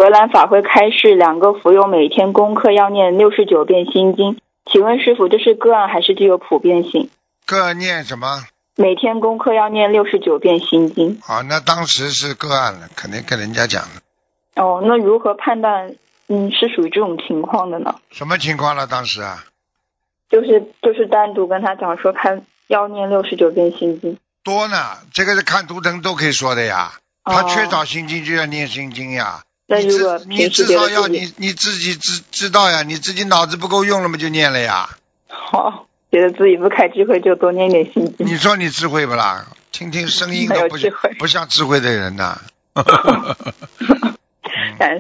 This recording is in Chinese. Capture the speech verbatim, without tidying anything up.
荷兰法会开示，两个佛友每天功课要念六十九遍心经，请问师父，这是个案还是具有普遍性？ 个案念什么？ 每天功课要念六十九遍心经。 好，那当时是个案了，肯定跟人家讲的。 哦，那如何判断嗯是属于这种情况的呢？ 什么情况了？当时啊？ 就是就是单独跟他讲说，看要念六十九遍心经。 多呢，这个是看图腾都可以说的呀。 哦、 他缺少心经就要念心经呀。 那如果你至少要你你自己知知道呀，你自己脑子不够用了嘛，就念了呀。 好，觉得自己不开智慧，就多念点心经。 你说你智慧不啦？听听声音都不不像智慧的人呐。